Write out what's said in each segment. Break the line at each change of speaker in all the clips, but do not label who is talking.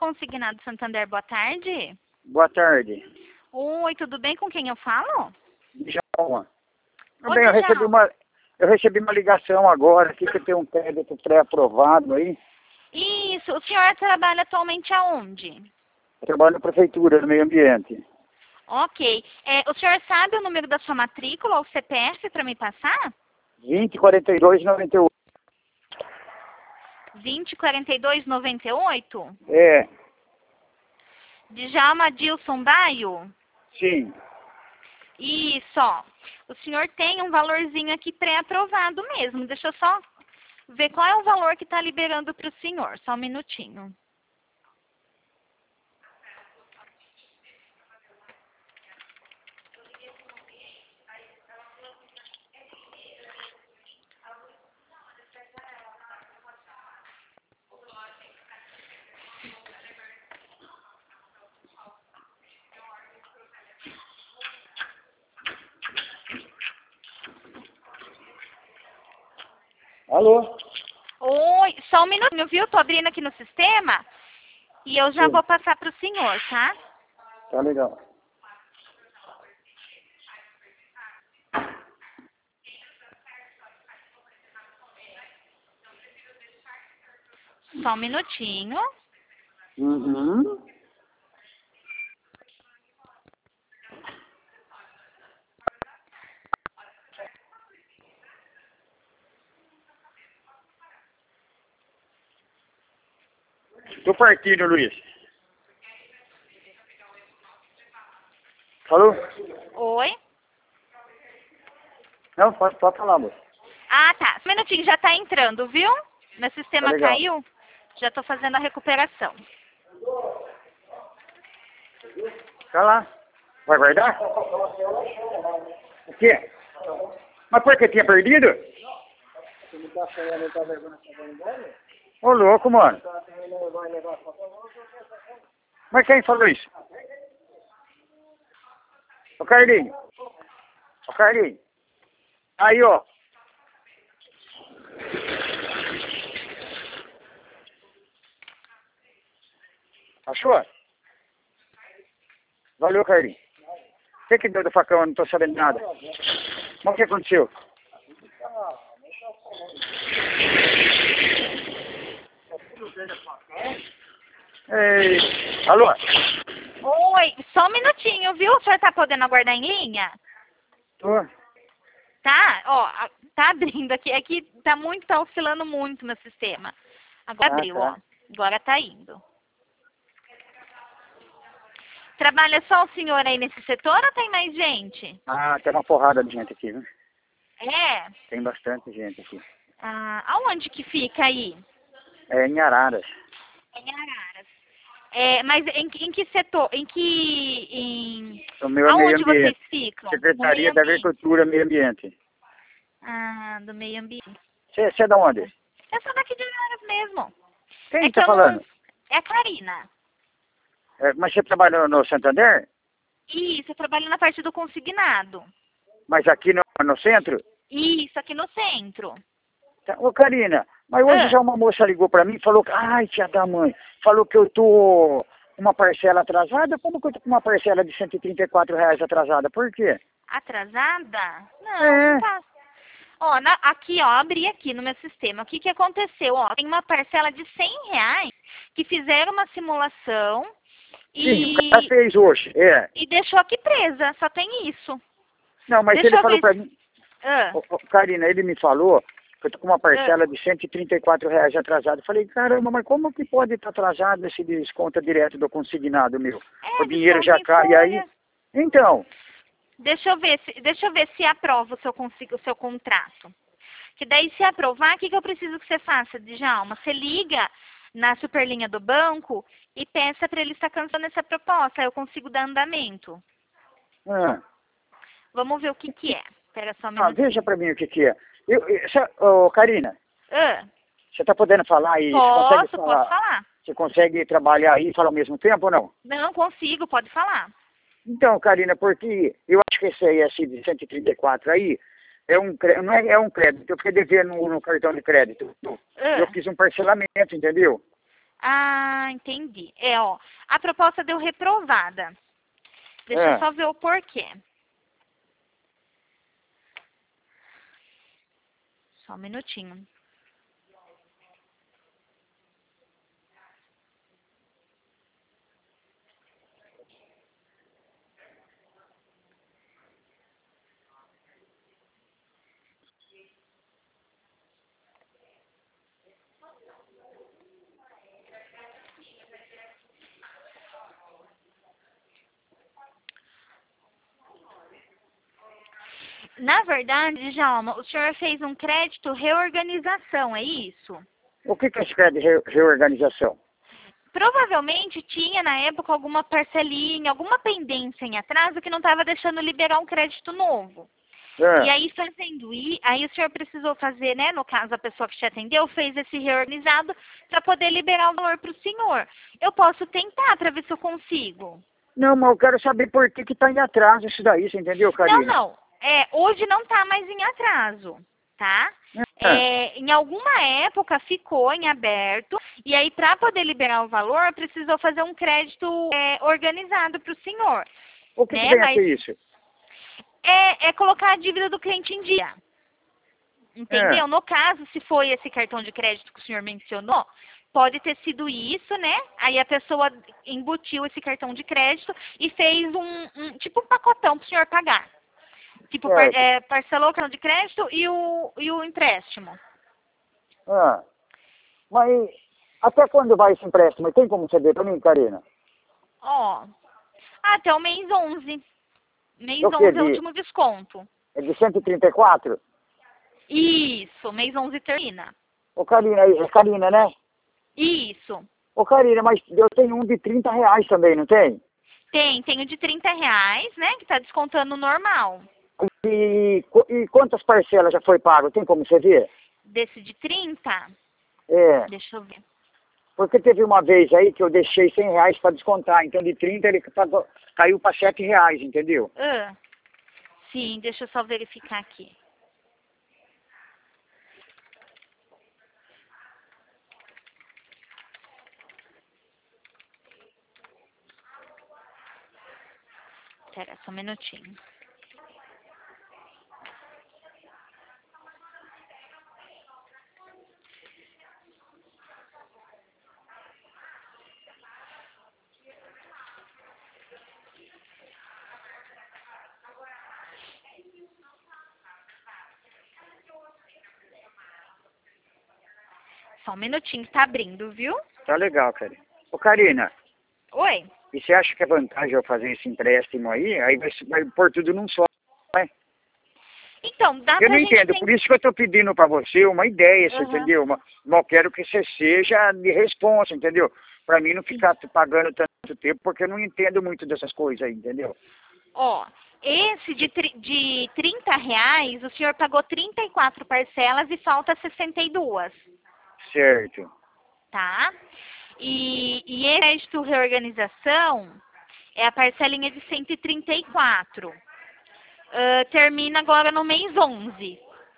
Consignado Santander, boa tarde.
Boa tarde.
Oi, tudo bem? Com quem eu falo?
Djalma.
Ô,
Bem,
Djalma.
eu recebi uma ligação agora aqui que tem um crédito pré-aprovado aí.
Isso, o senhor trabalha atualmente aonde?
Eu trabalho na prefeitura, no meio ambiente.
Ok. O senhor sabe o número da sua matrícula ou CPF para me passar?
204298.
204298?
É,
Djalma Dilson Baio?
sim.
Isso, ó. O senhor tem um valorzinho aqui pré-aprovado mesmo. Deixa eu só ver qual é o valor que está liberando para o senhor. Só um minutinho.
Alô?
Oi, só um minutinho, viu? Tô abrindo aqui no sistema e eu já
Sim.
vou passar para o senhor, tá?
Tá legal.
Só um minutinho.
Uhum. Tô partindo, Luiz. Falou?
Oi?
Não, pode falar, moço.
Ah, tá. Só um minutinho, já tá entrando, viu? Meu
Tá
sistema
legal.
caiu. Já tô fazendo a recuperação.
Tá lá. Vai guardar? O quê? Mas por que tinha perdido? Ô, louco, mano. Mas quem falou isso? Ô, Carlinhos. Ô, Carlinhos. Aí, ó. Achou? Valeu, Carlinhos. O que deu do facão? Eu não tô sabendo nada. Mas o que aconteceu? Ei. Alô?
Oi, só um minutinho, viu? O senhor tá podendo aguardar em linha?
Tô.
Tá? Ó, tá abrindo aqui. Aqui tá oscilando muito meu sistema. Agora abriu,
Tá.
ó. Agora tá indo. Trabalha só o senhor aí nesse setor ou tem mais gente?
Ah, tem uma porrada de gente aqui, viu?
É.
Tem bastante gente aqui.
Ah, aonde que fica aí?
É em Araras.
Em Araras. Mas em que setor? Em
No meu meio
aonde vocês
ambiente.
ficam? No
Secretaria
meio
da
ambiente.
Agricultura e Meio Ambiente.
Ah, do meio ambiente.
Você é de onde?
Eu sou daqui de Araras mesmo.
Quem
É que
tá
eu não...
falando?
É a Karina.
É, mas você trabalha no Santander?
Isso, eu trabalho na parte do consignado.
Mas aqui no centro?
Isso, aqui no centro.
Tá. Ô, Karina, mas hoje
Ah,
já uma moça ligou pra mim e falou que... Ai, tia da mãe. Falou que eu tô uma parcela atrasada. Como que eu tô com uma parcela de R$ 134 atrasada? Por quê?
atrasada? Não, não
É.
tá. Ó, aqui, ó, abri aqui no meu sistema. O que que aconteceu? Ó, tem uma parcela de R$ 100 que fizeram uma simulação
Sim, o cara fez hoje. É.
e deixou aqui presa. Só tem isso.
Não, mas
Deixa
ele
eu
falou
ver
pra
se...
mim...
Ah,
Ô, Karina, ele me falou que eu tô com uma
ah.
parcela de R$ 134 atrasado. Eu falei, caramba, mas como que pode estar atrasado esse desconto direto do consignado, meu? O dinheiro
Desconto
já
em
cai aí.
folha.
Então,
Deixa eu ver se aprova o seu contrato. Que daí, se aprovar, o que que eu preciso que você faça, Djalma? Você liga na superlinha do banco e peça para ele estar cancelando essa proposta. Aí eu consigo dar andamento.
ah,
Vamos ver o que que é. Espera só um minutinho.
veja pra mim o que que é. Ô, Karina,
Ah,
você tá podendo falar aí? Você consegue
posso
falar?
falar.
Você consegue trabalhar aí e falar ao mesmo tempo ou não?
Não, consigo, pode falar.
Então, Karina, porque eu acho que esse aí, esse de 134 aí, não é um crédito. Eu fiquei devendo no cartão de crédito. Eu
Ah,
fiz um parcelamento, entendeu?
Ah, entendi. Ó, a proposta deu reprovada. Deixa eu só ver o porquê. Só um minutinho. Na verdade, Djalma, o senhor fez um crédito reorganização, é isso?
O que é esse crédito de reorganização?
Provavelmente tinha na época alguma parcelinha, alguma pendência em atraso que não estava deixando liberar um crédito novo. E aí, fazendo isso, aí o senhor precisou fazer, né? No caso, a pessoa que te atendeu fez esse reorganizado para poder liberar o valor para o senhor. Eu posso tentar para ver se eu consigo.
Não, mas eu quero saber por que está em atraso isso daí, você entendeu, Karina?
Não. Hoje não está mais em atraso, tá? Em alguma época ficou em aberto, e aí para poder liberar o valor, precisou fazer um crédito organizado para o senhor.
O que vem a ser isso?
É colocar a dívida do cliente em dia. Entendeu? No caso, se foi esse cartão de crédito que o senhor mencionou, pode ter sido isso, né? Aí a pessoa embutiu esse cartão de crédito e fez tipo um pacotão para o senhor pagar. Tipo, parcelou o cartão de crédito e o empréstimo.
Mas até quando vai esse empréstimo? Tem como você ver para mim, Karina?
Até o mês 11. Mês 11 é o último desconto.
É de 134?
Isso, mês 11 termina.
Karina, é Karina, né?
Isso.
Karina, mas eu tenho um de R$30 também, não tem?
Tenho de R$30, né? Que tá descontando normal.
E quantas parcelas já foi pago? Tem como você ver?
Desse de 30? Deixa eu ver.
Porque teve uma vez aí que eu deixei R$100 para descontar. Então de 30 ele caiu para R$7, entendeu?
Sim, deixa eu só verificar aqui. Espera só um minutinho. Só um minutinho, tá abrindo, viu?
Tá legal, Karina. Karina.
Oi.
E você acha que é vantagem eu fazer esse empréstimo aí? Aí vai pôr tudo num só, né?
Então, dá pra
Eu não entendo, por isso que eu tô pedindo pra você uma ideia, você entendeu? Mas eu quero que você seja de responsa, entendeu? Pra mim não ficar pagando tanto tempo, porque eu não entendo muito dessas coisas aí, entendeu?
Esse de R$30, o senhor pagou 34 parcelas e falta 62.
Certo.
Tá? E esse crédito reorganização é a parcelinha de 134. Termina agora no mês 11.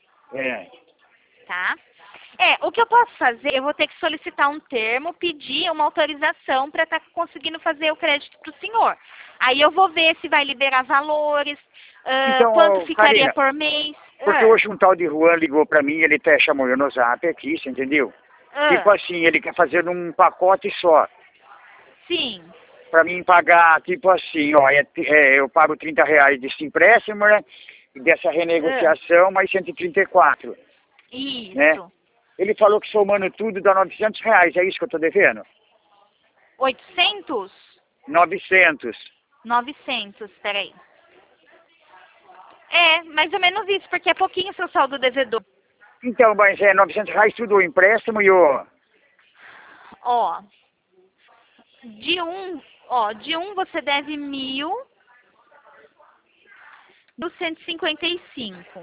Tá? O que eu posso fazer, eu vou ter que solicitar um termo, pedir uma autorização para estar conseguindo fazer o crédito para o senhor. Aí eu vou ver se vai liberar valores,
então,
quanto ficaria
Karina,
por mês.
Porque hoje um tal de Juan ligou para mim, ele até chamou eu no zap aqui, você entendeu? Tipo assim, ele quer fazer num pacote só.
Sim.
Para mim pagar, tipo assim, eu pago R$30 desse empréstimo, né? E dessa renegociação, mais 134.
Isso.
Né? Ele falou que somando tudo dá R$900, é isso que eu tô devendo?
800?
900.
900, peraí. Mais ou menos isso, porque é pouquinho seu saldo devedor.
Então, mas R$900 tudo o empréstimo e o...
De um você deve 1.155.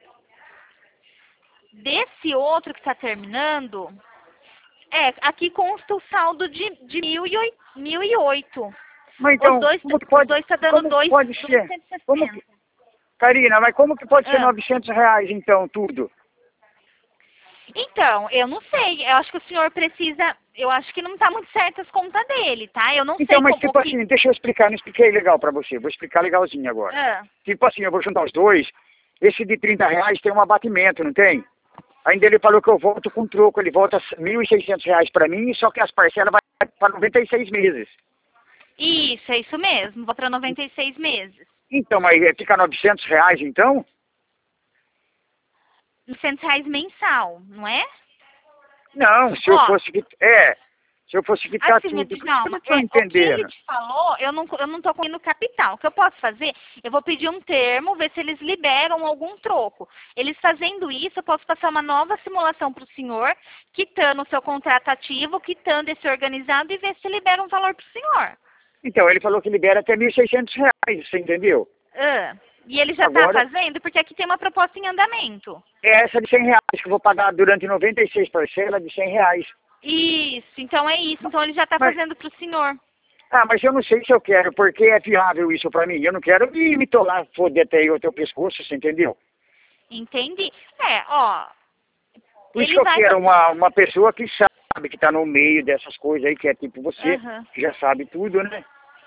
Desse outro que está terminando, aqui consta o saldo de 1.008.
Mas então,
os dois tá dando
pode ser? Karina, mas como que pode ser R$900 então, tudo?
Então, eu não sei. Eu acho que o senhor precisa eu acho que não tá muito certo as contas dele, tá? Eu não
Então,
sei
mas
como
tipo
que...
assim, deixa eu explicar, não expliquei legal pra você, vou explicar legalzinho agora.
Ah,
Tipo assim, eu vou juntar os dois, esse de R$ 30 tem um abatimento, não tem? Ainda ele falou que eu volto com troco, ele volta R$ 1.600 pra mim, só que as parcelas vai para 96 meses.
isso, é isso mesmo. Vou para 96 meses.
Então, mas fica R$ 900 então?
R$ 100 mensal, não é?
Não, se eu
Ó,
fosse... se eu fosse quitar
assim,
tudo, eu não
Djalma,
tô
o que ele
entendendo.
te falou, eu não tô conseguindo capital. O que eu posso fazer, eu vou pedir um termo, ver se eles liberam algum troco. Eles fazendo isso, eu posso passar uma nova simulação para o senhor, quitando o seu contrato ativo, quitando esse organizado e ver se libera um valor para o senhor.
Então, ele falou que libera até R$ 1.600, você entendeu?
E ele já está
Agora,
fazendo, porque aqui tem uma proposta em andamento.
é essa de R$ 100, que eu vou pagar durante 96 parcelas de R$ 100.
Isso, então é isso. Então ele já está
Mas,
fazendo para o senhor.
mas eu não sei se eu quero, porque é viável isso pra mim. Eu não quero me tolar, foder até aí o teu pescoço, você entendeu?
Entendi. Ó,
Por isso
ele
que eu
vai...
quero uma pessoa que sabe, que tá no meio dessas coisas aí, que é tipo você,
Aham.
que já sabe tudo, né?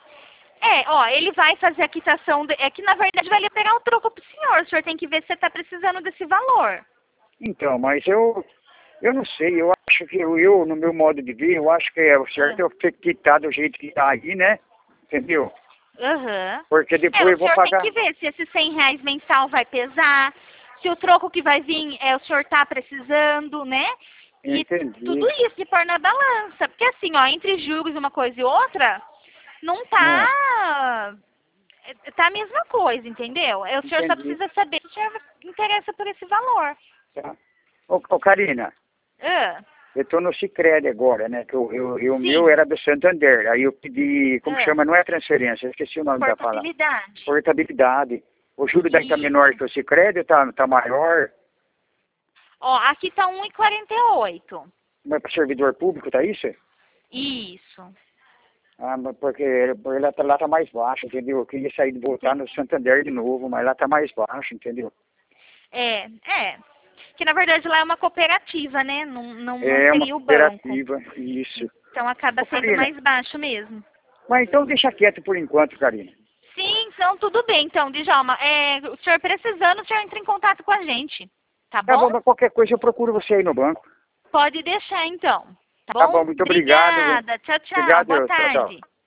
Ele vai fazer a quitação, é que na verdade vai liberar o troco pro senhor. O senhor tem que ver se você tá precisando desse valor.
Então, mas eu não sei, eu acho que eu, no meu modo de ver, eu acho que é o certo eu ter que quitar do jeito que tá aí, né? Entendeu?
Aham.
Porque depois
O
eu vou
senhor
pagar.
tem que ver se esses R$ 100 mensal vai pesar, se o troco que vai vir o senhor tá precisando, né? E
Entendi.
tudo isso de pôr na balança. Porque assim, ó, entre juros uma coisa e outra, não tá... Tá a mesma coisa, entendeu? O senhor só
Entendi.
precisa saber se o senhor interessa por esse valor.
Tá. Ô, Karina,
Ah,
eu tô no Sicredi agora, né? Que o meu
sim.
era do Santander. Aí eu pedi, como chama? Não é transferência, eu esqueci o nome da palavra.
Portabilidade.
Portabilidade. O juro daí tá
Isso.
menor que o Sicredi, tá maior.
Ó, aqui tá 1,48.
Mas para servidor público, tá isso?
Isso.
Mas porque lá tá mais baixo, entendeu? Eu queria sair e voltar no Santander de novo, mas lá tá mais baixo, entendeu?
É. Que na verdade lá é uma cooperativa, né? Não
É uma
seria o banco.
cooperativa, isso.
Então acaba
Ô,
sendo
Karina,
mais baixo mesmo.
mas então deixa quieto por enquanto, Karina.
Sim, então tudo bem. Então, Djalma, o senhor precisando, o senhor entra em contato com a gente. Tá
Tá
bom?
bom, mas qualquer coisa eu procuro você aí no banco.
Pode deixar então. Tá
Tá
bom?
bom, muito obrigado.
Obrigada. Tchau, tchau.
Obrigado,
Boa
tchau, tchau.
tarde.